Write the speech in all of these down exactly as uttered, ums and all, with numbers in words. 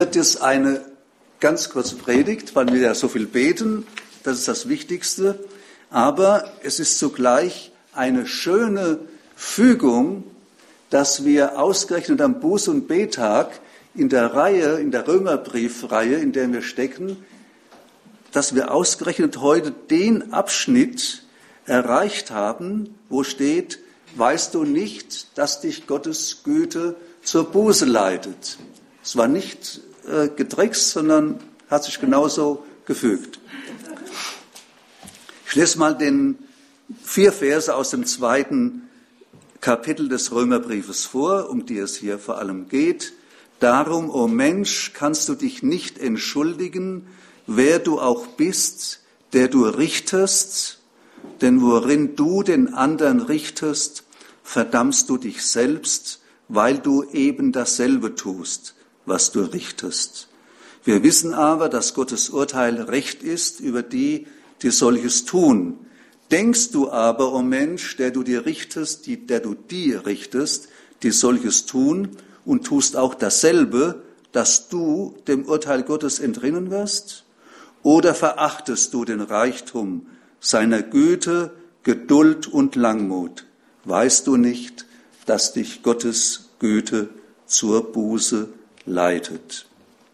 Das ist eine ganz kurze Predigt, weil wir ja so viel beten, das ist das Wichtigste. Aber es ist zugleich eine schöne Fügung, dass wir ausgerechnet am Buß- und Bettag in der Reihe, in der Römerbriefreihe, in der wir stecken, dass wir ausgerechnet heute den Abschnitt erreicht haben, wo steht, weißt du nicht, dass dich Gottes Güte zur Buße leitet. Es war nicht äh, getrickst, sondern hat sich genauso gefügt. Ich lese mal den vier Verse aus dem zweiten Kapitel des Römerbriefes vor, um die es hier vor allem geht. Darum, o Mensch, kannst du dich nicht entschuldigen, wer du auch bist, der du richtest, denn worin du den anderen richtest, verdammst du dich selbst, weil du eben dasselbe tust, was du richtest. Wir wissen aber, dass Gottes Urteil Recht ist über die, die solches tun. Denkst du aber, o Mensch, der du dir richtest, die, der du die richtest, die solches tun, und tust auch dasselbe, dass du dem Urteil Gottes entrinnen wirst? Oder verachtest du den Reichtum seiner Güte, Geduld und Langmut? Weißt du nicht, dass dich Gottes Güte zur Buße leitet?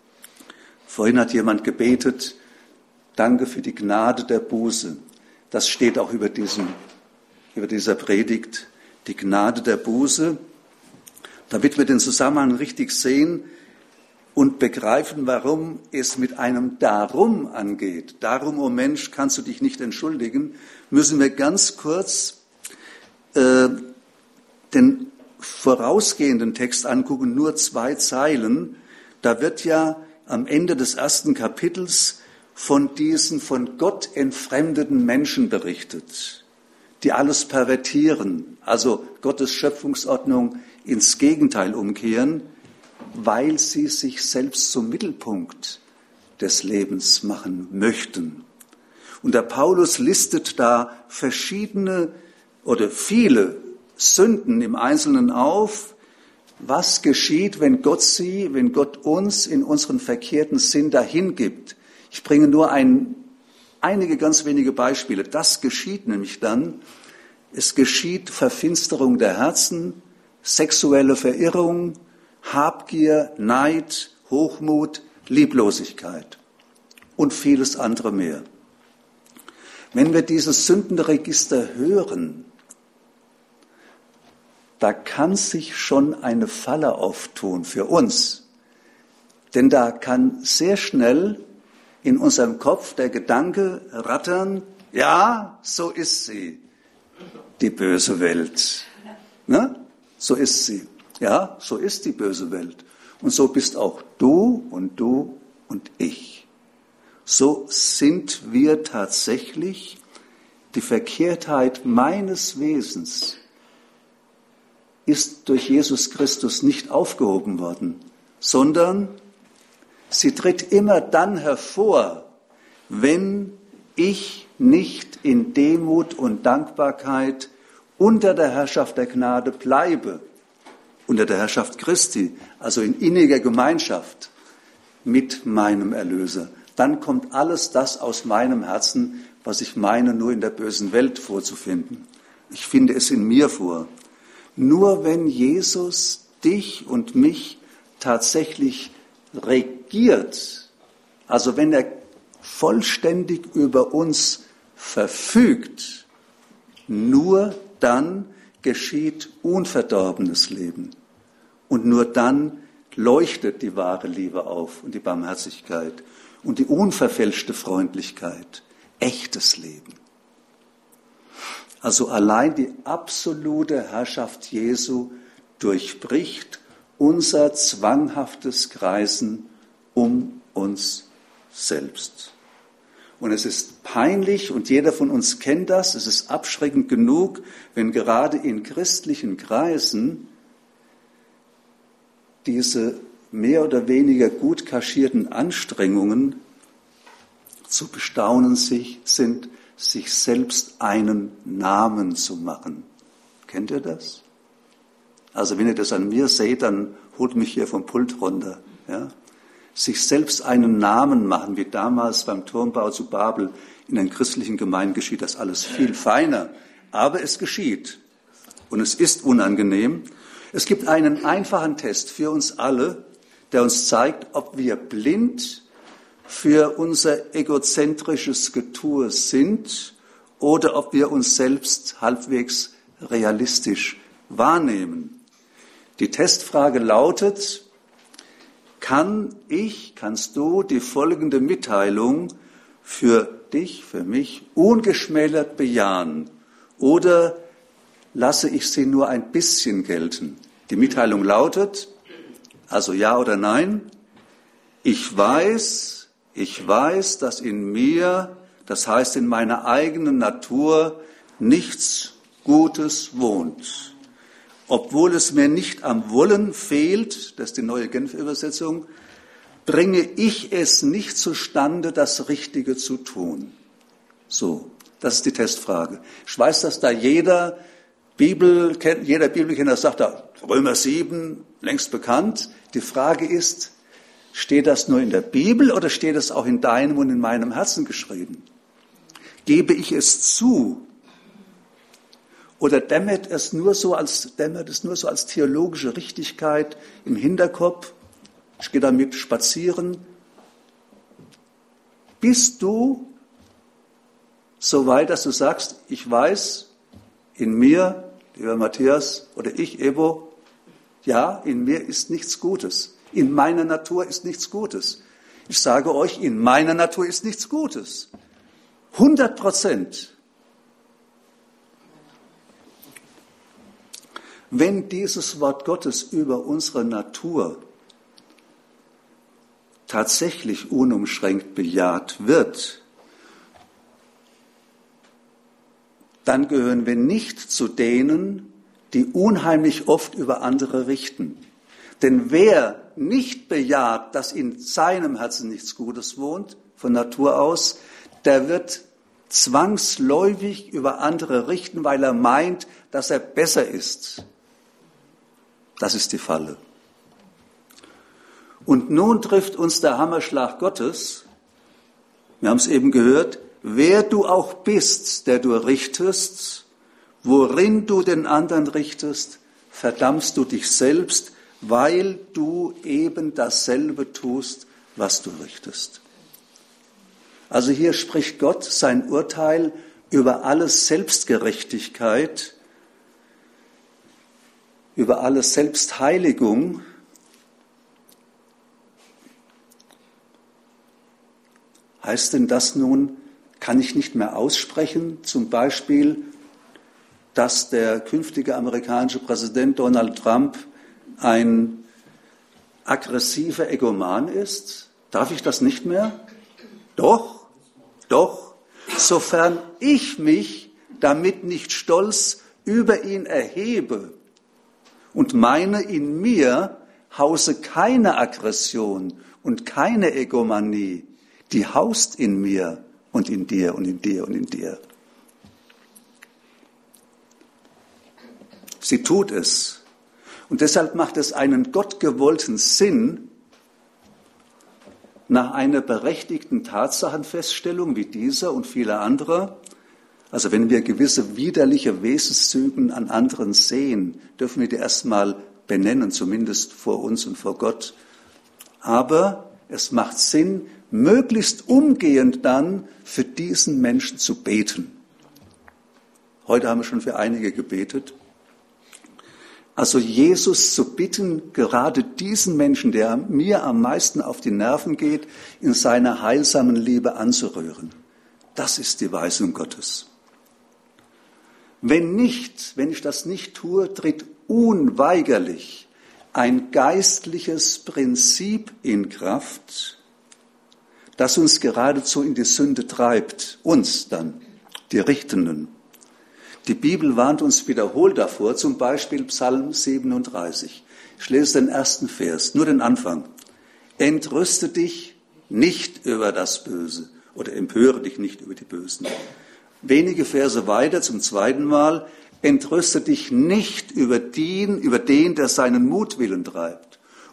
Vorhin hat jemand gebetet, danke für die Gnade der Buße. Das steht auch über, diesem, über dieser Predigt, die Gnade der Buße. Damit wir den Zusammenhang richtig sehen und begreifen, warum es mit einem Darum angeht. Darum, o Mensch, kannst du dich nicht entschuldigen, müssen wir ganz kurz äh, den vorausgehenden Text angucken, nur zwei Zeilen. Da wird ja am Ende des ersten Kapitels von diesen von Gott entfremdeten Menschen berichtet, die alles pervertieren, also Gottes Schöpfungsordnung ins Gegenteil umkehren, weil sie sich selbst zum Mittelpunkt des Lebens machen möchten. Und der Paulus listet da verschiedene oder viele Sünden im Einzelnen auf. Was geschieht, wenn Gott sie, wenn Gott uns in unseren verkehrten Sinn dahin gibt? Ich bringe nur ein, einige ganz wenige Beispiele. Das geschieht nämlich dann. Es geschieht Verfinsterung der Herzen, sexuelle Verirrung, Habgier, Neid, Hochmut, Lieblosigkeit und vieles andere mehr. Wenn wir dieses Sündenregister hören, da kann sich schon eine Falle auftun für uns. Denn da kann sehr schnell in unserem Kopf der Gedanke rattern, ja, so ist sie, die böse Welt. Ne? So ist sie. Ja, so ist die böse Welt. Und so bist auch du und du und ich. So sind wir tatsächlich. Die Verkehrtheit meines Wesens ist durch Jesus Christus nicht aufgehoben worden, sondern sie tritt immer dann hervor, wenn ich nicht in Demut und Dankbarkeit unter der Herrschaft der Gnade bleibe, unter der Herrschaft Christi, also in inniger Gemeinschaft mit meinem Erlöser. Dann kommt alles das aus meinem Herzen, was ich meine, nur in der bösen Welt vorzufinden. Ich finde es in mir vor. Nur wenn Jesus dich und mich tatsächlich regiert, also wenn er vollständig über uns verfügt, nur dann geschieht unverdorbenes Leben. Und nur dann leuchtet die wahre Liebe auf und die Barmherzigkeit und die unverfälschte Freundlichkeit, echtes Leben. Also allein die absolute Herrschaft Jesu durchbricht unser zwanghaftes Kreisen um uns selbst. Und es ist peinlich, und jeder von uns kennt das, es ist abschreckend genug, wenn gerade in christlichen Kreisen diese mehr oder weniger gut kaschierten Anstrengungen zu bestaunen sich, sind, sich selbst einen Namen zu machen. Kennt ihr das? Also wenn ihr das an mir seht, dann holt mich hier vom Pult runter. Ja? sich selbst einen Namen machen, wie damals beim Turmbau zu Babel. In den christlichen Gemeinden geschieht das alles viel feiner, aber es geschieht und es ist unangenehm. Es gibt einen einfachen Test für uns alle, der uns zeigt, ob wir blind für unser egozentrisches Getue sind oder ob wir uns selbst halbwegs realistisch wahrnehmen. Die Testfrage lautet: Kann ich, kannst du die folgende Mitteilung für dich, für mich ungeschmälert bejahen oder lasse ich sie nur ein bisschen gelten? Die Mitteilung lautet, also ja oder nein: Ich weiß, ich weiß, dass in mir, das heißt in meiner eigenen Natur, nichts Gutes wohnt. Obwohl es mir nicht am Wollen fehlt, das ist die neue Genfer Übersetzung, bringe ich es nicht zustande, das Richtige zu tun. So, das ist die Testfrage. Ich weiß, dass da jeder Bibel, jeder Bibelkenner sagt, da Römer sieben, längst bekannt. Die Frage ist, steht das nur in der Bibel oder steht es auch in deinem und in meinem Herzen geschrieben? Gebe ich es zu? Oder dämmert es nur so als, dämmert es nur so als theologische Richtigkeit im Hinterkopf? Ich gehe damit spazieren. Bist du so weit, dass du sagst, ich weiß, in mir, lieber Matthias, oder ich, Evo, ja, in mir ist nichts Gutes. In meiner Natur ist nichts Gutes. Ich sage euch, in meiner Natur ist nichts Gutes. hundert Prozent. Wenn dieses Wort Gottes über unsere Natur tatsächlich unumschränkt bejaht wird, dann gehören wir nicht zu denen, die unheimlich oft über andere richten. Denn wer nicht bejaht, dass in seinem Herzen nichts Gutes wohnt, von Natur aus, der wird zwangsläufig über andere richten, weil er meint, dass er besser ist. Das ist die Falle. Und nun trifft uns der Hammerschlag Gottes. Wir haben es eben gehört. Wer du auch bist, der du richtest, worin du den anderen richtest, verdammst du dich selbst, weil du eben dasselbe tust, was du richtest. Also hier spricht Gott sein Urteil über alle Selbstgerechtigkeit, über alle Selbstheiligung. Heißt denn das nun, kann ich nicht mehr aussprechen, zum Beispiel, dass der künftige amerikanische Präsident Donald Trump ein aggressiver Egoman ist? Darf ich das nicht mehr? Doch, doch, sofern ich mich damit nicht stolz über ihn erhebe und meine, in mir hause keine Aggression und keine Egomanie, die haust in mir und in dir und in dir und in dir. Sie tut es. Und deshalb macht es einen gottgewollten Sinn, nach einer berechtigten Tatsachenfeststellung wie dieser und vieler anderer, also wenn wir gewisse widerliche Wesenszüge an anderen sehen, dürfen wir die erstmal benennen, zumindest vor uns und vor Gott. Aber es macht Sinn, möglichst umgehend dann für diesen Menschen zu beten. Heute haben wir schon für einige gebetet. Also Jesus zu bitten, gerade diesen Menschen, der mir am meisten auf die Nerven geht, in seiner heilsamen Liebe anzurühren. Das ist die Weisung Gottes. Wenn nicht, wenn ich das nicht tue, tritt unweigerlich ein geistliches Prinzip in Kraft, das uns geradezu in die Sünde treibt, uns dann, die Richtenden. Die Bibel warnt uns wiederholt davor, zum Beispiel Psalm siebenunddreißig. Ich lese den ersten Vers, nur den Anfang. Entrüste dich nicht über das Böse oder empöre dich nicht über die Bösen. Wenige Verse weiter zum zweiten Mal. Entrüste dich nicht über den, über den, der seinen Mutwillen treibt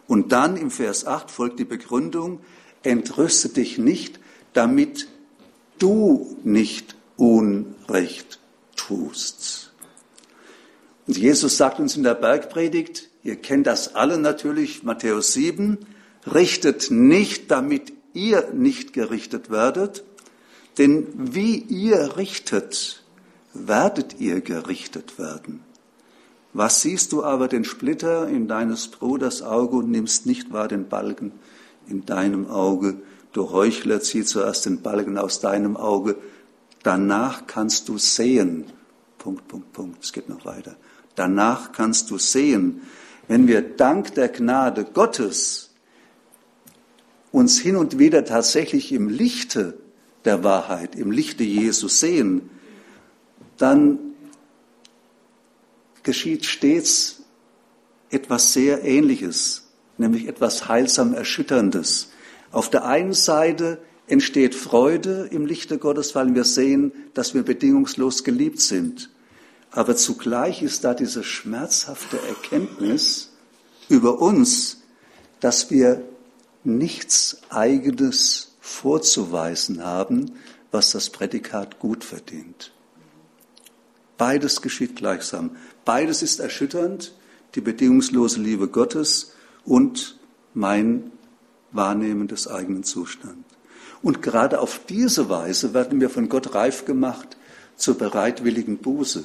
Und dann im Vers acht folgt die Begründung, entrüste dich nicht, damit du nicht Unrecht tust. Und Jesus sagt uns in der Bergpredigt, ihr kennt das alle natürlich, Matthäus sieben, richtet nicht, damit ihr nicht gerichtet werdet, denn wie ihr richtet, werdet ihr gerichtet werden. Was siehst du aber den Splitter in deines Bruders Auge und nimmst nicht wahr den Balken in deinem Auge? Du Heuchler, zieh zuerst den Balken aus deinem Auge, danach kannst du sehen. Punkt, Punkt, Punkt, es geht noch weiter. Danach kannst du sehen, wenn wir dank der Gnade Gottes uns hin und wieder tatsächlich im Lichte der Wahrheit, im Lichte Jesu sehen, dann geschieht stets etwas sehr Ähnliches, nämlich etwas heilsam Erschütterndes. Auf der einen Seite entsteht Freude im Lichte Gottes, weil wir sehen, dass wir bedingungslos geliebt sind. Aber zugleich ist da diese schmerzhafte Erkenntnis über uns, dass wir nichts Eigenes vorzuweisen haben, was das Prädikat gut verdient. Beides geschieht gleichsam. Beides ist erschütternd, die bedingungslose Liebe Gottes und mein Wahrnehmen des eigenen Zustands. Und gerade auf diese Weise werden wir von Gott reif gemacht zur bereitwilligen Buße.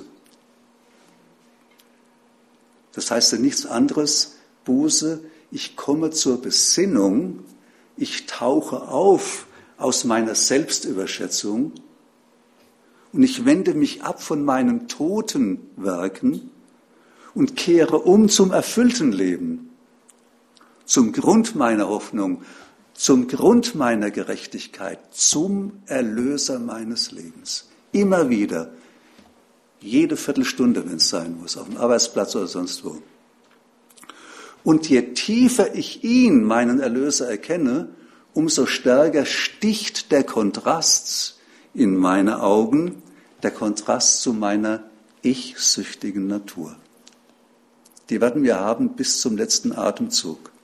Das heißt ja nichts anderes, Buße, ich komme zur Besinnung, ich tauche auf aus meiner Selbstüberschätzung und ich wende mich ab von meinen toten Werken und kehre um zum erfüllten Leben, zum Grund meiner Hoffnung, zum Grund meiner Gerechtigkeit, zum Erlöser meines Lebens. Immer wieder, jede Viertelstunde, wenn es sein muss, auf dem Arbeitsplatz oder sonst wo. Und je tiefer ich ihn, meinen Erlöser, erkenne, umso stärker sticht der Kontrast in meine Augen, der Kontrast zu meiner ich-süchtigen Natur. Die werden wir haben bis zum letzten Atemzug.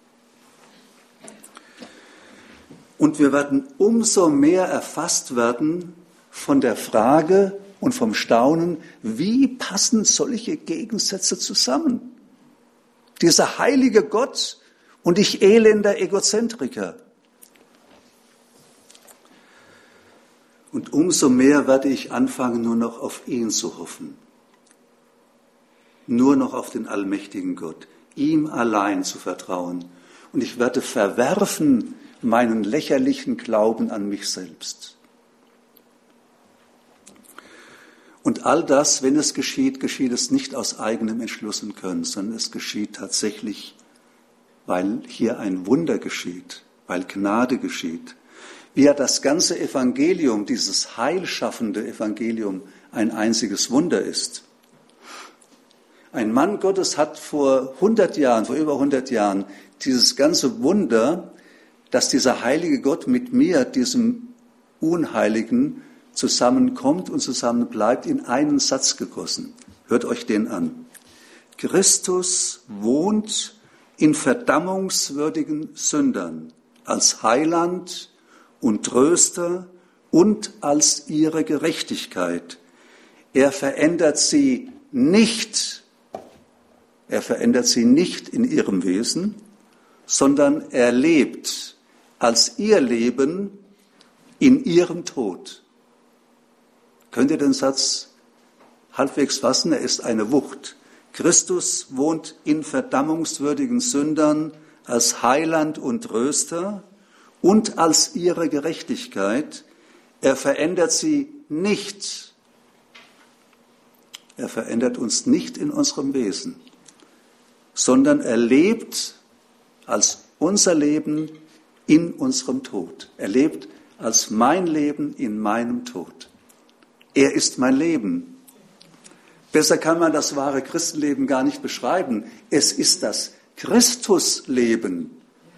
Und wir werden umso mehr erfasst werden von der Frage und vom Staunen, wie passen solche Gegensätze zusammen? Dieser heilige Gott und ich elender Egozentriker. Und umso mehr werde ich anfangen, nur noch auf ihn zu hoffen. Nur noch auf den allmächtigen Gott, ihm allein zu vertrauen. Und ich werde verwerfen meinen lächerlichen Glauben an mich selbst. Und all das, wenn es geschieht, geschieht es nicht aus eigenem Entschluss und Können, sondern es geschieht tatsächlich, weil hier ein Wunder geschieht, weil Gnade geschieht. Wie ja das ganze Evangelium, dieses heilschaffende Evangelium, ein einziges Wunder ist. Ein Mann Gottes hat vor hundert Jahren, vor über hundert Jahren, dieses ganze Wunder, dass dieser heilige Gott mit mir, diesem Unheiligen, zusammenkommt und zusammenbleibt, in einen Satz gegossen. Hört euch den an. Christus wohnt in verdammungswürdigen Sündern als Heiland und Tröster und als ihre Gerechtigkeit. Er verändert sie nicht, er verändert sie nicht in ihrem Wesen, sondern er lebt als ihr Leben in ihrem Tod. Könnt ihr den Satz halbwegs fassen? Er ist eine Wucht. Christus wohnt in verdammungswürdigen Sündern als Heiland und Tröster und als ihre Gerechtigkeit. Er verändert sie nicht. Er verändert uns nicht in unserem Wesen, sondern er lebt als unser Leben in unserem Tod. Er lebt als mein Leben in meinem Tod. Er ist mein Leben. Besser kann man das wahre Christenleben gar nicht beschreiben. Es ist das Christusleben.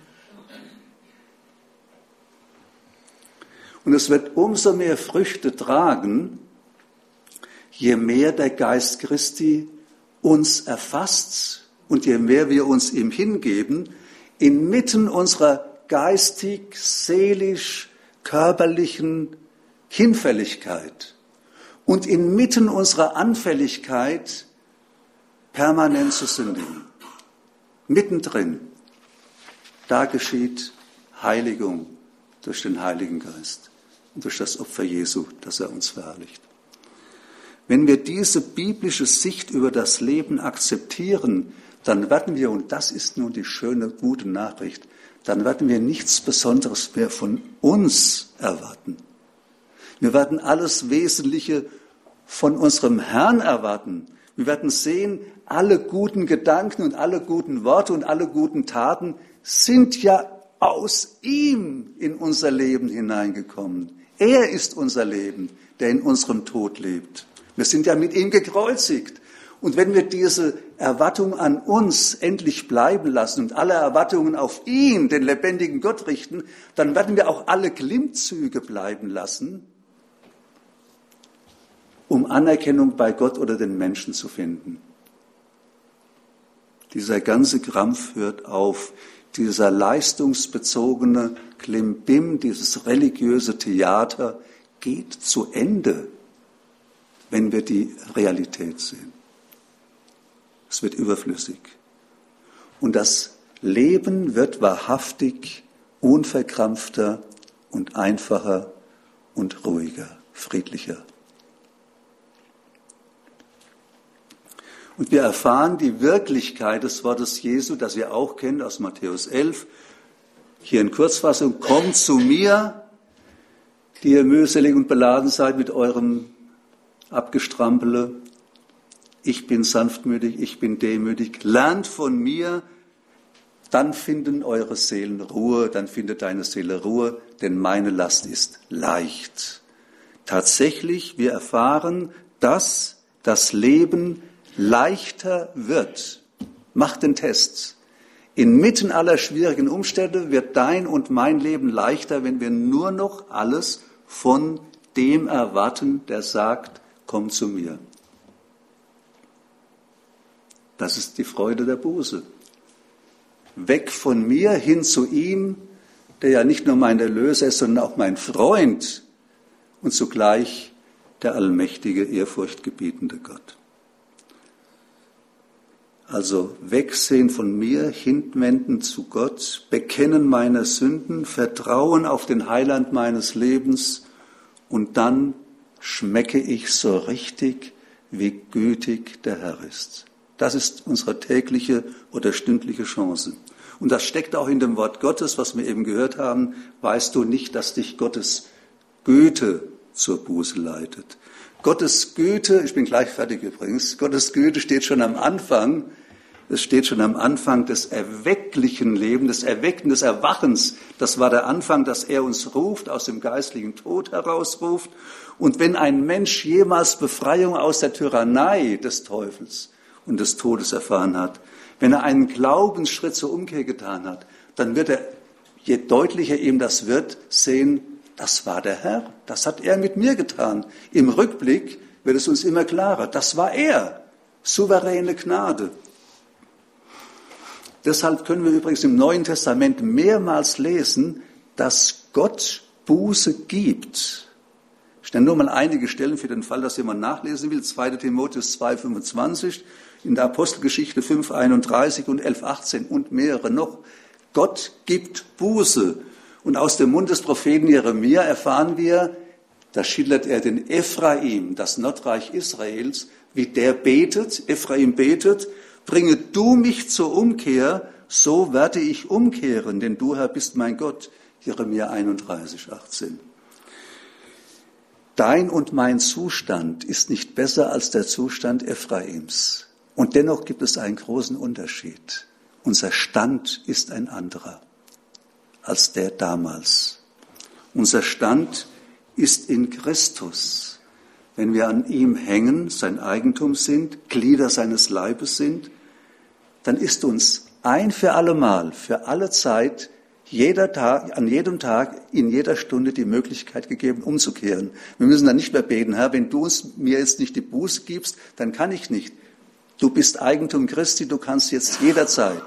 Und es wird umso mehr Früchte tragen, je mehr der Geist Christi uns erfasst und je mehr wir uns ihm hingeben, inmitten unserer geistig, seelisch, körperlichen Hinfälligkeit und inmitten unserer Anfälligkeit permanent zu sündigen. Mittendrin, da geschieht Heiligung durch den Heiligen Geist und durch das Opfer Jesu, das er uns verherrlicht. Wenn wir diese biblische Sicht über das Leben akzeptieren, dann werden wir, und das ist nun die schöne, gute Nachricht, dann werden wir nichts Besonderes mehr von uns erwarten. Wir werden alles Wesentliche von unserem Herrn erwarten. Wir werden sehen, alle guten Gedanken und alle guten Worte und alle guten Taten sind ja aus ihm in unser Leben hineingekommen. Er ist unser Leben, der in unserem Tod lebt. Wir sind ja mit ihm gekreuzigt. Und wenn wir diese Erwartung an uns endlich bleiben lassen und alle Erwartungen auf ihn, den lebendigen Gott, richten, dann werden wir auch alle Glimmzüge bleiben lassen, um Anerkennung bei Gott oder den Menschen zu finden. Dieser ganze Krampf hört auf, dieser leistungsbezogene Klimbim, dieses religiöse Theater geht zu Ende, wenn wir die Realität sehen. Es wird überflüssig. Und das Leben wird wahrhaftig unverkrampfter und einfacher und ruhiger, friedlicher. Und wir erfahren die Wirklichkeit des Wortes Jesu, das ihr auch kennt aus Matthäus elf. Hier in Kurzfassung: Kommt zu mir, die ihr mühselig und beladen seid mit eurem Abgestrampele. Ich bin sanftmütig, ich bin demütig. Lernt von mir, dann finden eure Seelen Ruhe, dann findet deine Seele Ruhe, denn meine Last ist leicht. Tatsächlich, wir erfahren, dass das Leben leichter wird. Mach den Test. Inmitten aller schwierigen Umstände wird dein und mein Leben leichter, wenn wir nur noch alles von dem erwarten, der sagt, komm zu mir. Das ist die Freude der Buße. Weg von mir hin zu ihm, der ja nicht nur mein Erlöser ist, sondern auch mein Freund und zugleich der allmächtige, ehrfurchtgebietende Gott. Also wegsehen von mir, hinwenden zu Gott, bekennen meiner Sünden, vertrauen auf den Heiland meines Lebens und dann schmecke ich so richtig, wie gütig der Herr ist. Das ist unsere tägliche oder stündliche Chance. Und das steckt auch in dem Wort Gottes, was wir eben gehört haben. Weißt du nicht, dass dich Gottes Güte zur Buße leitet? Gottes Güte, ich bin gleich fertig übrigens, Gottes Güte steht schon am Anfang, es steht schon am Anfang des erwecklichen Lebens, des Erwecken, des Erwachens. Das war der Anfang, dass er uns ruft, aus dem geistlichen Tod herausruft. Und wenn ein Mensch jemals Befreiung aus der Tyrannei des Teufels und des Todes erfahren hat, wenn er einen Glaubensschritt zur Umkehr getan hat, dann wird er, je deutlicher ihm das wird, sehen, das war der Herr, das hat er mit mir getan. Im Rückblick wird es uns immer klarer, das war er, souveräne Gnade. Deshalb können wir übrigens im Neuen Testament mehrmals lesen, dass Gott Buße gibt. Ich nenne nur mal einige Stellen für den Fall, dass jemand nachlesen will. zweiter Timotheus zwei fünfundzwanzig, in der Apostelgeschichte fünf einunddreißig und elf achtzehn und mehrere noch. Gott gibt Buße. Und aus dem Mund des Propheten Jeremia erfahren wir, da schildert er den Ephraim, das Nordreich Israels, wie der betet, Ephraim betet, bringe du mich zur Umkehr, so werde ich umkehren, denn du, Herr, bist mein Gott. Jeremia einunddreißig, achtzehn. Dein und mein Zustand ist nicht besser als der Zustand Ephraims. Und dennoch gibt es einen großen Unterschied. Unser Stand ist ein anderer als der damals. Unser Stand ist in Christus. Wenn wir an ihm hängen, sein Eigentum sind, Glieder seines Leibes sind, dann ist uns ein für allemal, für alle Zeit, jeder Tag, an jedem Tag, in jeder Stunde die Möglichkeit gegeben, umzukehren. Wir müssen dann nicht mehr beten, Herr, wenn du uns, mir jetzt nicht die Buße gibst, dann kann ich nicht. Du bist Eigentum Christi, du kannst jetzt jederzeit.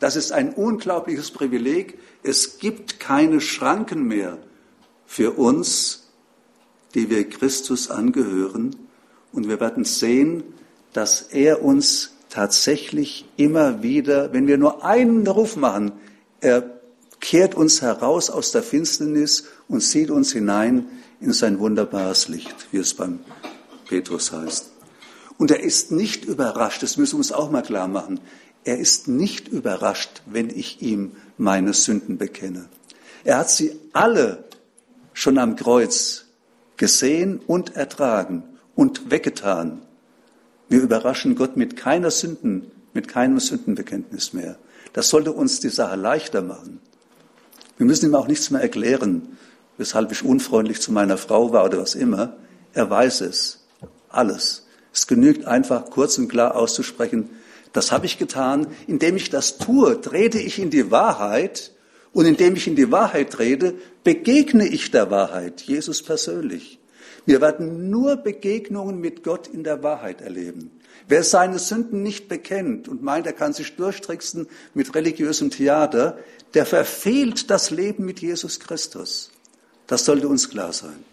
Das ist ein unglaubliches Privileg. Es gibt keine Schranken mehr für uns, die wir Christus angehören. Und wir werden sehen, dass er uns tatsächlich immer wieder, wenn wir nur einen Ruf machen, er kehrt uns heraus aus der Finsternis und zieht uns hinein in sein wunderbares Licht, wie es beim Petrus heißt. Und er ist nicht überrascht, das müssen wir uns auch mal klar machen, er ist nicht überrascht, wenn ich ihm meine Sünden bekenne. Er hat sie alle schon am Kreuz gesehen und ertragen und weggetan. Wir überraschen Gott mit keiner Sünden, mit keinem Sündenbekenntnis mehr. Das sollte uns die Sache leichter machen. Wir müssen ihm auch nichts mehr erklären, weshalb ich unfreundlich zu meiner Frau war oder was immer. Er weiß es, alles. Es genügt einfach, kurz und klar auszusprechen, das habe ich getan. Indem ich das tue, trete ich in die Wahrheit. Und indem ich in die Wahrheit trete, begegne ich der Wahrheit, Jesus persönlich. Wir werden nur Begegnungen mit Gott in der Wahrheit erleben. Wer seine Sünden nicht bekennt und meint, er kann sich durchtricksen mit religiösem Theater, der verfehlt das Leben mit Jesus Christus. Das sollte uns klar sein.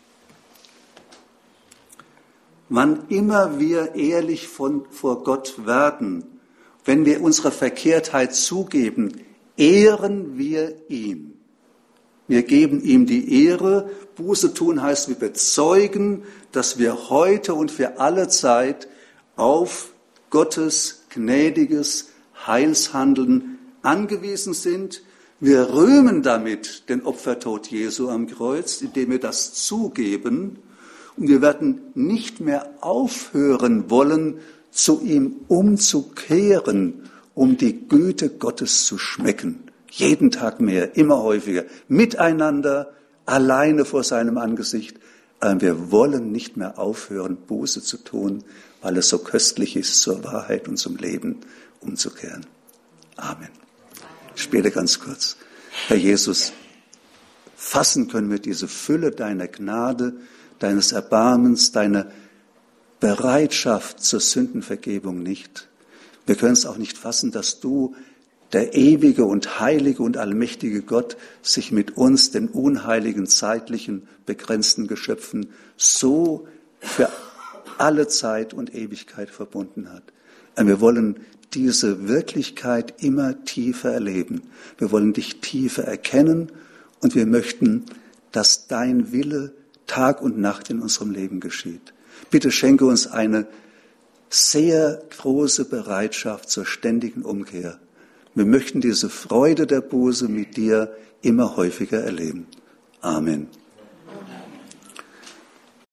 Wann immer wir ehrlich von, vor Gott werden, wenn wir unsere Verkehrtheit zugeben, ehren wir ihn. Wir geben ihm die Ehre. Buße tun heißt, wir bezeugen, dass wir heute und für alle Zeit auf Gottes gnädiges Heilshandeln angewiesen sind. Wir rühmen damit den Opfertod Jesu am Kreuz, indem wir das zugeben. Und wir werden nicht mehr aufhören wollen, zu ihm umzukehren, um die Güte Gottes zu schmecken. Jeden Tag mehr, immer häufiger, miteinander, alleine vor seinem Angesicht. Aber wir wollen nicht mehr aufhören, Buße zu tun, weil es so köstlich ist, zur Wahrheit und zum Leben umzukehren. Amen. Ich bete ganz kurz. Herr Jesus, fassen können wir diese Fülle deiner Gnade, deines Erbarmens, deiner Bereitschaft zur Sündenvergebung nicht. Wir können es auch nicht fassen, dass du, der ewige und heilige und allmächtige Gott, sich mit uns, den unheiligen, zeitlichen, begrenzten Geschöpfen, so für alle Zeit und Ewigkeit verbunden hat. Und wir wollen diese Wirklichkeit immer tiefer erleben. Wir wollen dich tiefer erkennen und wir möchten, dass dein Wille Tag und Nacht in unserem Leben geschieht. Bitte schenke uns eine sehr große Bereitschaft zur ständigen Umkehr. Wir möchten diese Freude der Buße mit dir immer häufiger erleben. Amen.